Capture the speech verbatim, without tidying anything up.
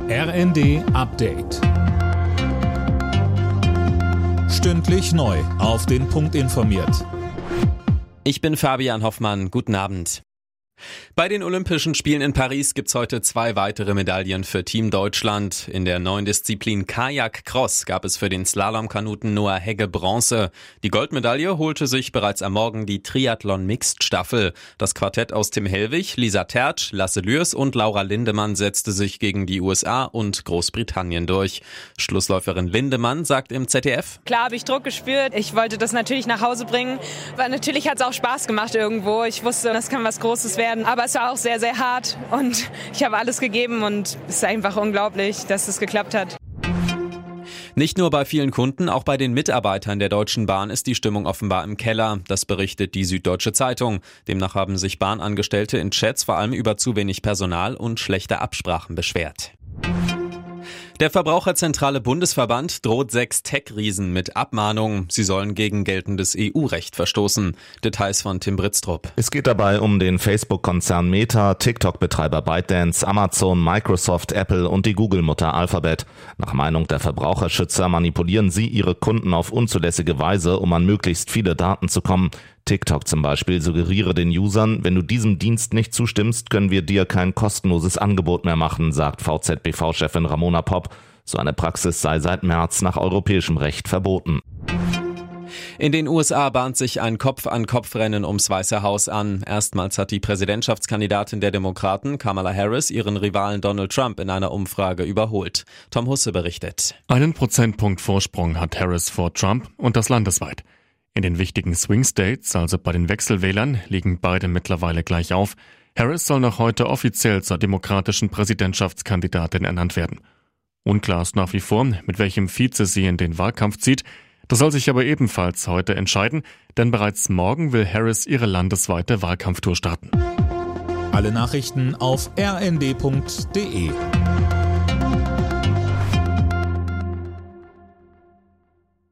R N D Update. Stündlich neu auf den Punkt informiert. Ich bin Fabian Hoffmann. Guten Abend. Bei den Olympischen Spielen in Paris gibt's heute zwei weitere Medaillen für Team Deutschland. In der neuen Disziplin Kajak-Cross gab es für den Slalomkanuten Noah Hegge Bronze. Die Goldmedaille holte sich bereits am Morgen die Triathlon-Mixed-Staffel. Das Quartett aus Tim Hellwig, Lisa Tertsch, Lasse Lührs und Laura Lindemann setzte sich gegen die U S A und Großbritannien durch. Schlussläuferin Lindemann sagt im Z D F: Klar habe ich Druck gespürt. Ich wollte das natürlich nach Hause bringen. Aber natürlich hat es auch Spaß gemacht irgendwo. Ich wusste, das kann was Großes werden. Aber es war auch sehr, sehr hart und ich habe alles gegeben und es ist einfach unglaublich, dass es geklappt hat. Nicht nur bei vielen Kunden, auch bei den Mitarbeitern der Deutschen Bahn ist die Stimmung offenbar im Keller. Das berichtet die Süddeutsche Zeitung. Demnach haben sich Bahnangestellte in Chats vor allem über zu wenig Personal und schlechte Absprachen beschwert. Der Verbraucherzentrale Bundesverband droht sechs Tech-Riesen mit Abmahnungen. Sie sollen gegen geltendes E U-Recht verstoßen. Details von Tim Britztrup. Es geht dabei um den Facebook-Konzern Meta, TikTok-Betreiber ByteDance, Amazon, Microsoft, Apple und die Google-Mutter Alphabet. Nach Meinung der Verbraucherschützer manipulieren sie ihre Kunden auf unzulässige Weise, um an möglichst viele Daten zu kommen. TikTok zum Beispiel suggeriere den Usern, wenn du diesem Dienst nicht zustimmst, können wir dir kein kostenloses Angebot mehr machen, sagt V Z B V-Chefin Ramona Popp. So eine Praxis sei seit März nach europäischem Recht verboten. In den U S A bahnt sich ein Kopf-an-Kopf-Rennen ums Weiße Haus an. Erstmals hat die Präsidentschaftskandidatin der Demokraten, Kamala Harris, ihren Rivalen Donald Trump in einer Umfrage überholt. Tom Husse berichtet. Einen Prozentpunkt Vorsprung hat Harris vor Trump und das landesweit. In den wichtigen Swing States, also bei den Wechselwählern, liegen beide mittlerweile gleich auf. Harris soll noch heute offiziell zur demokratischen Präsidentschaftskandidatin ernannt werden. Unklar ist nach wie vor, mit welchem Vize sie in den Wahlkampf zieht. Das soll sich aber ebenfalls heute entscheiden, denn bereits morgen will Harris ihre landesweite Wahlkampftour starten. Alle Nachrichten auf r n d punkt d e.